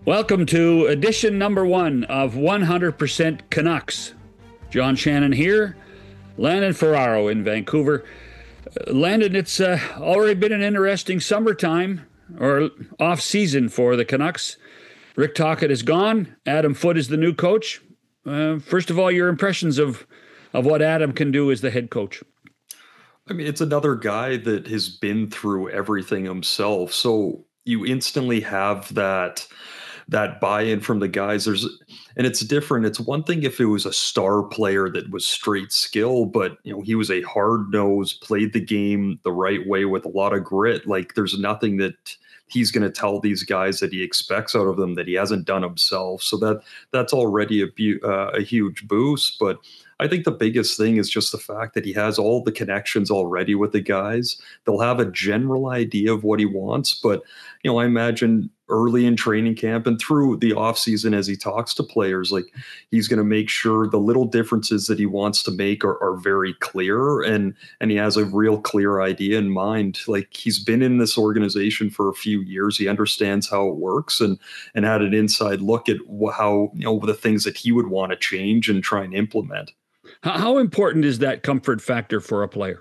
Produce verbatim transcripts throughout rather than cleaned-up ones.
Welcome to edition number one of one hundred percent Canucks. John Shannon here, Landon Ferraro in Vancouver. Uh, Landon, it's uh, already been an interesting summertime or off season for the Canucks. Rick Tocchet is gone. Adam Foote is the new coach. Uh, first of all, your impressions of, of what Adam can do as the head coach. I mean, it's another guy that has been through everything himself. So you instantly have that that buy-in from the guys. There's and it's different. It's one thing if it was a star player that was straight skill, but you know, he was a hard nose, played the game the right way with a lot of grit. Like there's nothing that he's going to tell these guys that he expects out of them that he hasn't done himself. So that that's already a bu- uh, a huge boost. But I think the biggest thing is just the fact that he has all the connections already with the guys. They'll have a general idea of what he wants, but you know, I imagine early in training camp and through the offseason as he talks to players, like he's going to make sure the little differences that he wants to make are, are very clear, and and he has a real clear idea in mind. Like he's been in this organization for a few years. He understands how it works and and had an inside look at how, you know, the things that he would want to change and try and implement. How important is that comfort factor for a player?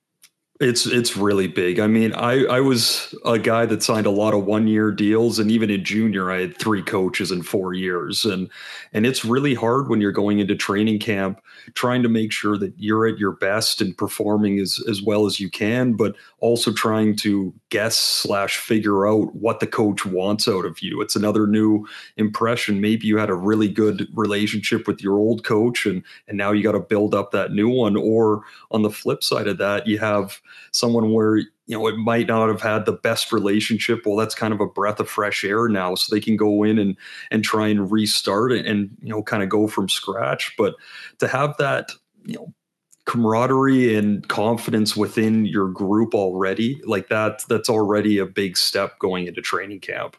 It's it's really big. I mean, I, I was a guy that signed a lot of one-year deals, and even in junior, I had three coaches in four years. And and it's really hard when you're going into training camp, trying to make sure that you're at your best and performing as, as well as you can, but also trying to guess slash figure out what the coach wants out of you. It's another new impression. Maybe you had a really good relationship with your old coach, and and now you got to build up that new one. Or on the flip side of that, you have someone where, you know, it might not have had the best relationship. Well, that's kind of a breath of fresh air now, so they can go in and and try and restart it and, you know, kind of go from scratch. But to have that, you know, camaraderie and confidence within your group already, like that, that's already a big step going into training camp.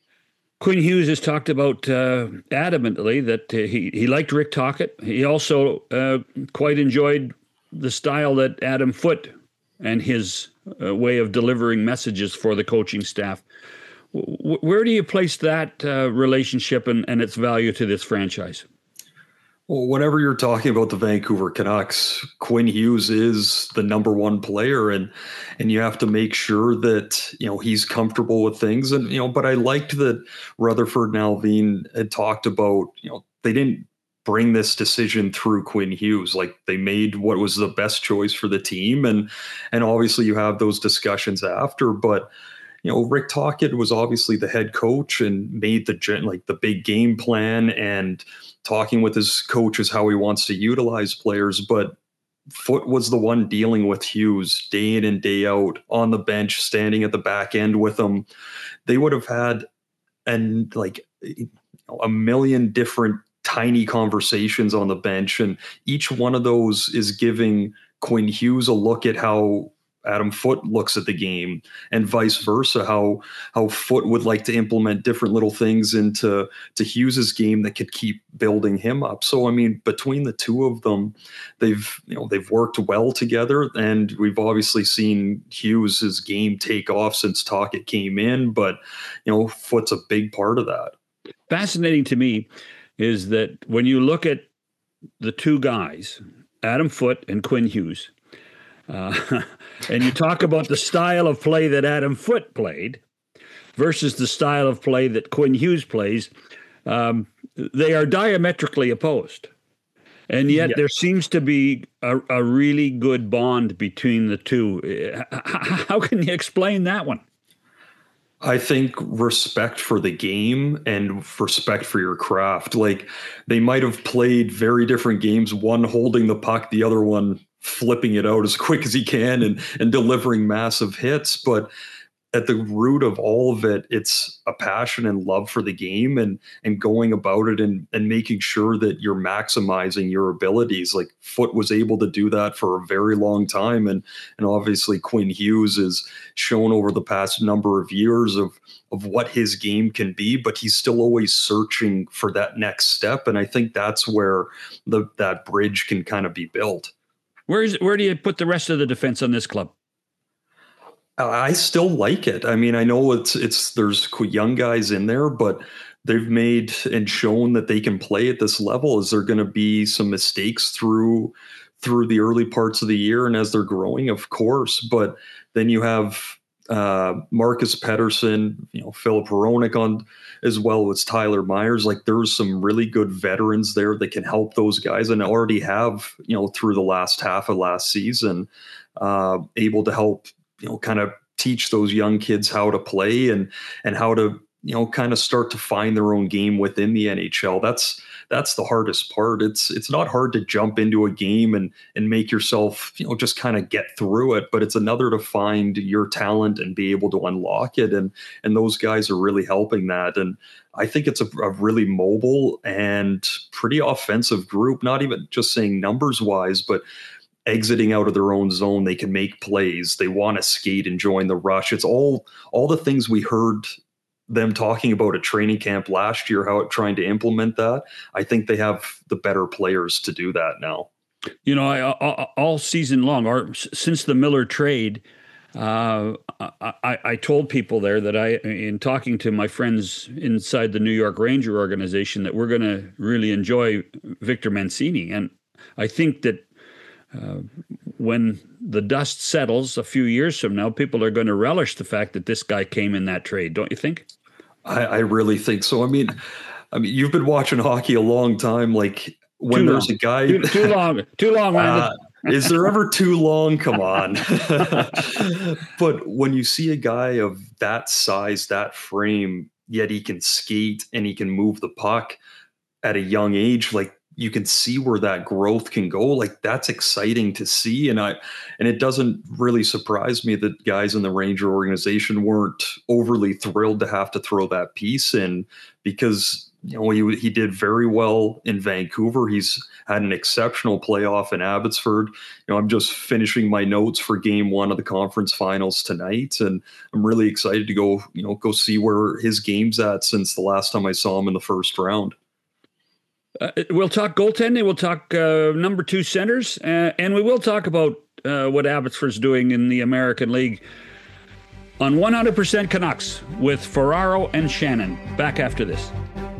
Quinn Hughes has talked about uh, adamantly that uh, he, he liked Rick Tocchet. He also uh, quite enjoyed the style that Adam Foote and his uh, way of delivering messages for the coaching staff. W- where do you place that uh, relationship and, and its value to this franchise? Well, whenever you're talking about the Vancouver Canucks, Quinn Hughes is the number one player, and and you have to make sure that, you know, he's comfortable with things. And, you know, but I liked that Rutherford and Allvin had talked about, you know, they didn't bring this decision through Quinn Hughes. Like they made what was the best choice for the team. And, and obviously you have those discussions after, but you know, Rick Tocchet was obviously the head coach and made the gen, like the big game plan and talking with his coaches how he wants to utilize players. But Foote was the one dealing with Hughes day in and day out on the bench, standing at the back end with him. They would have had and like you know, a million different tiny conversations on the bench, and each one of those is giving Quinn Hughes a look at how Adam Foote looks at the game, and vice versa, how how Foote would like to implement different little things into to Hughes's game that could keep building him up. So I mean, between the two of them, they've you know they've worked well together, and we've obviously seen Hughes's game take off since Tocchet came in, but you know Foote's a big part of that. Fascinating to me is that when you look at the two guys, Adam Foote and Quinn Hughes, uh, and you talk about the style of play that Adam Foote played versus the style of play that Quinn Hughes plays, um, they are diametrically opposed. And yet yeah. there seems to be a, a really good bond between the two. How can you explain that one? I think respect for the game and respect for your craft. Like they might have played very different games, one holding the puck, the other one flipping it out as quick as he can and, and delivering massive hits. But at the root of all of it, it's a passion and love for the game and and going about it and, and making sure that you're maximizing your abilities. Like Foote was able to do that for a very long time. And and obviously Quinn Hughes has shown over the past number of years of of what his game can be, but he's still always searching for that next step. And I think that's where the that bridge can kind of be built. Where is where do you put the rest of the defense on this club? I still like it. I mean, I know it's it's there's young guys in there, but they've made and shown that they can play at this level. Is there going to be some mistakes through through the early parts of the year and as they're growing? Of course, but then you have uh, Marcus Pettersson, you know, Philip Hronek on as well as Tyler Myers. Like there's some really good veterans there that can help those guys and already have, you know, through the last half of last season, uh, able to help, you know, kind of teach those young kids how to play and and how to, you know, kind of start to find their own game within the N H L. That's that's the hardest part. It's it's not hard to jump into a game and and make yourself, you know, just kind of get through it, but it's another to find your talent and be able to unlock it. And and those guys are really helping that. And I think it's a, a really mobile and pretty offensive group, not even just saying numbers wise, but exiting out of their own zone. They can make plays. They want to skate and join the rush. It's all all the things we heard them talking about at training camp last year, how it trying to implement that. I think they have the better players to do that now. You know, I, all, all season long, or since the Miller trade, uh, I, I told people there that I, in talking to my friends inside the New York Ranger organization, that we're going to really enjoy Victor Mancini. And I think that uh, when the dust settles a few years from now, people are going to relish the fact that this guy came in that trade. Don't you think? I, I really think so. I mean, I mean, you've been watching hockey a long time. Like when too there's long. a guy too, too long, too long. Uh, is there ever too long? Come on. But when you see a guy of that size, that frame, yet he can skate and he can move the puck at a young age, like you can see where that growth can go. Like that's exciting to see. And I, and it doesn't really surprise me that guys in the Ranger organization weren't overly thrilled to have to throw that piece in, because, you know, he, he did very well in Vancouver. He's had an exceptional playoff in Abbotsford. You know, I'm just finishing my notes for game one of the conference finals tonight. And I'm really excited to go, you know, go see where his game's at since the last time I saw him in the first round. Uh, we'll talk goaltending. We'll talk uh, number two centers, uh, and we will talk about uh, what Abbotsford's doing in the American League on one hundred percent Canucks with Ferraro and Shannon. Back after this.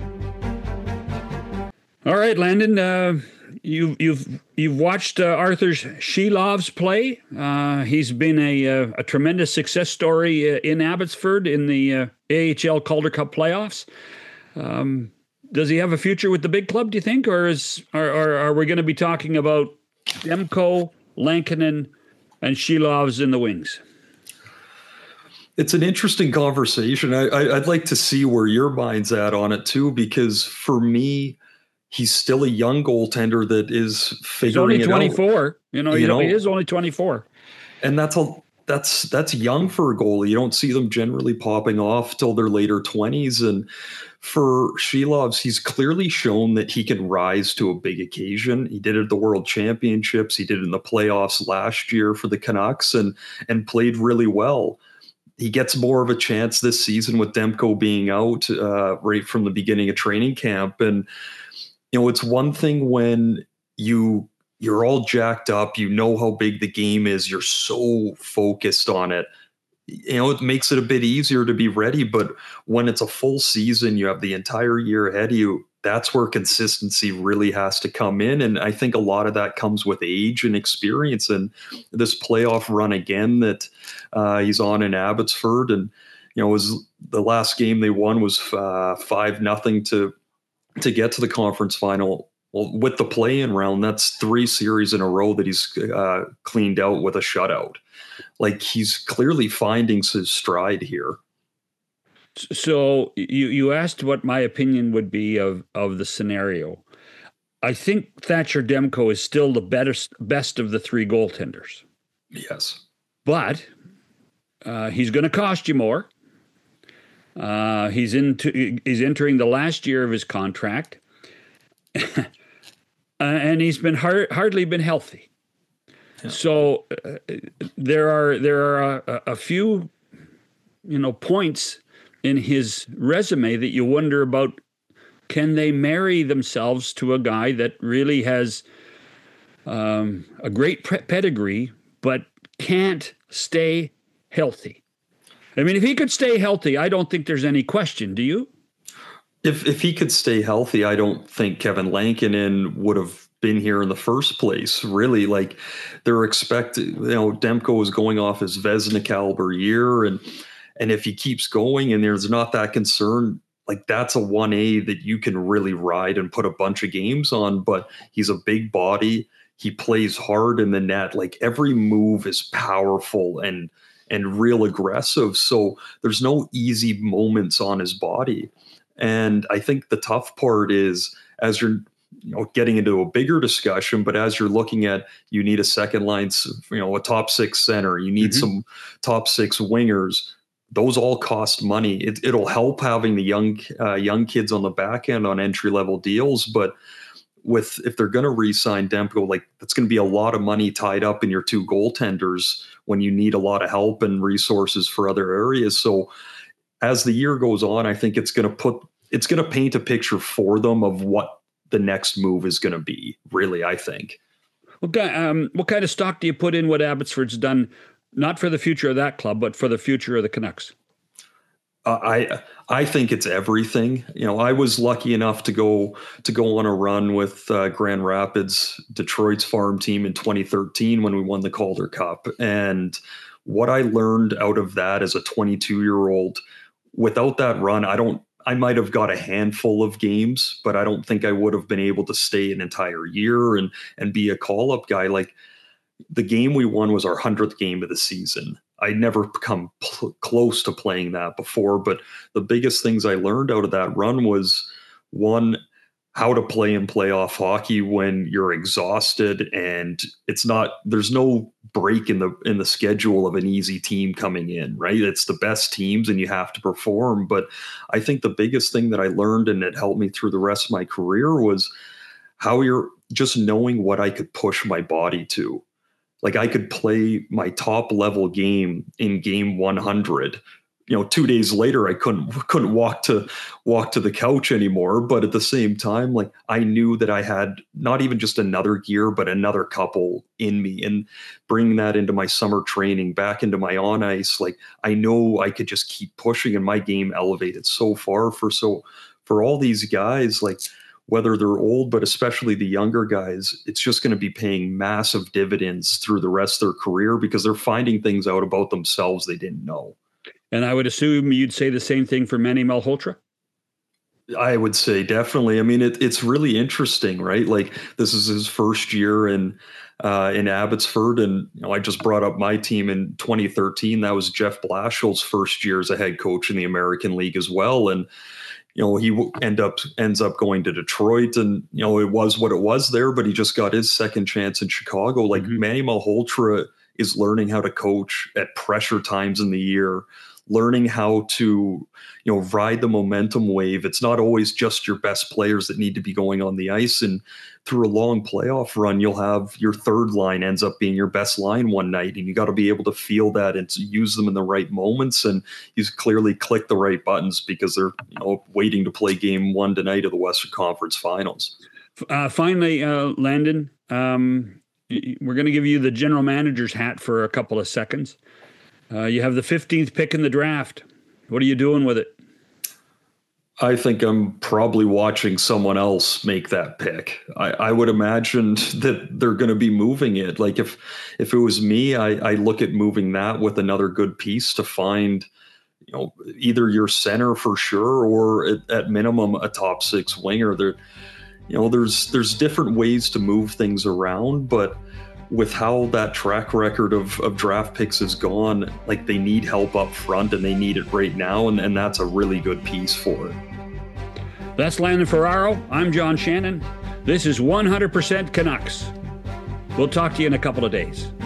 All right, Landon, uh, you've you've you've watched uh, Arthur Shilov's play. Uh, he's been a, a a tremendous success story uh, in Abbotsford in the uh, A H L Calder Cup playoffs. Um, Does he have a future with the big club, do you think? Or is or, or are we going to be talking about Demko, Lankinen, and Shilovs in the wings? It's an interesting conversation. I, I, I'd like to see where your mind's at on it, too, because for me, he's still a young goaltender that is figuring He's only twenty-four. It out. You know, you know, he is only twenty-four. And that's a that's that's young for a goalie. You don't see them generally popping off till their later twenties. And for Shilovs, he's clearly shown that he can rise to a big occasion. He did it at the World Championships. He did it in the playoffs last year for the Canucks and and played really well. He gets more of a chance this season with Demko being out uh, right from the beginning of training camp. And, you know, it's one thing when you you're all jacked up, you know how big the game is, you're so focused on it. You know, it makes it a bit easier to be ready. But when it's a full season, you have the entire year ahead of you, that's where consistency really has to come in. And I think a lot of that comes with age and experience. And this playoff run again that uh, he's on in Abbotsford, and, you know, was the last game they won was uh, five nothing to to get to the conference final. Well, with the play-in round, that's three series in a row that he's uh, cleaned out with a shutout. Like, he's clearly finding his stride here. So you, you asked what my opinion would be of, of the scenario. I think Thatcher Demko is still the best, best of the three goaltenders. Yes. But uh, he's going to cost you more. Uh, he's into he's entering the last year of his contract. uh, and he's been hard, hardly been healthy. Yeah. So uh, there are there are a, a few, you know, points in his resume that you wonder about. Can they marry themselves to a guy that really has um, a great pre- pedigree but can't stay healthy? I mean, if he could stay healthy, I don't think there's any question. Do you? If if he could stay healthy, I don't think Kevin Lankinen would have been here in the first place. Really, like they're expecting, you know, Demko is going off his Vezina caliber year, and and if he keeps going and there's not that concern, like that's a one A that you can really ride and put a bunch of games on. But he's a big body. He plays hard in the net. Like every move is powerful and and real aggressive. So there's no easy moments on his body. And I think the tough part is as you're, you know, getting into a bigger discussion, but as you're looking at, you need a second line, you know, a top six center, you need mm-hmm. some top six wingers. Those all cost money. It, it'll help having the young uh, young kids on the back end on entry level deals, but with if they're going to re-sign Demko, like that's going to be a lot of money tied up in your two goaltenders when you need a lot of help and resources for other areas. So as the year goes on, I think it's going to put it's going to paint a picture for them of what the next move is going to be. Really, I think. What kind, um, what kind of stock do you put in what Abbotsford's done, not for the future of that club, but for the future of the Canucks? Uh, I I think it's everything. You know, I was lucky enough to go to go on a run with uh, Grand Rapids, Detroit's farm team in twenty thirteen when we won the Calder Cup, and what I learned out of that as a twenty-two year old. Without that run, I don't. I might have got a handful of games, but I don't think I would have been able to stay an entire year and and be a call up guy. Like the game we won was our hundredth game of the season. I'd never come pl- close to playing that before, but the biggest things I learned out of that run was one, how to play in playoff hockey when you're exhausted and it's not, there's no break in the, in the schedule of an easy team coming in, right? It's the best teams and you have to perform. But I think the biggest thing that I learned and it helped me through the rest of my career was how you're just knowing what I could push my body to. Like I could play my top level game in game one hundred. You know, two days later, I couldn't couldn't walk to walk to the couch anymore. But at the same time, like I knew that I had not even just another gear, but another couple in me. And bringing that into my summer training, back into my on ice, like I know I could just keep pushing, and my game elevated so far for so for all these guys, like whether they're old, but especially the younger guys, it's just going to be paying massive dividends through the rest of their career because they're finding things out about themselves they didn't know. And I would assume you'd say the same thing for Manny Malhotra? I would say definitely. I mean, it, it's really interesting, right? Like this is his first year in uh, in Abbotsford, and you know, I just brought up my team in twenty thirteen. That was Jeff Blashill's first year as a head coach in the American League as well, and you know he end up ends up going to Detroit, and you know it was what it was there. But he just got his second chance in Chicago. Like mm-hmm. Manny Malhotra is learning how to coach at pressure times in the year. Learning how to, you know, ride the momentum wave. It's not always just your best players that need to be going on the ice. And through a long playoff run, you'll have your third line ends up being your best line one night. And you got to be able to feel that and to use them in the right moments. And he's clearly clicked the right buttons because they're, you know, waiting to play game one tonight of the Western Conference Finals. Uh, finally, uh, Landon, um, we're going to give you the general manager's hat for a couple of seconds. Uh, you have the fifteenth pick in the draft. What are you doing with it? I think I'm probably watching someone else make that pick. I, I would imagine that they're going to be moving it. Like if if it was me, I, I look at moving that with another good piece to find, you know, either your center for sure or at, at minimum a top six winger. There, you know, there's there's different ways to move things around, but with how that track record of, of draft picks has gone, like they need help up front and they need it right now. And, and that's a really good piece for it. That's Landon Ferraro. I'm John Shannon. This is one hundred percent Canucks. We'll talk to you in a couple of days.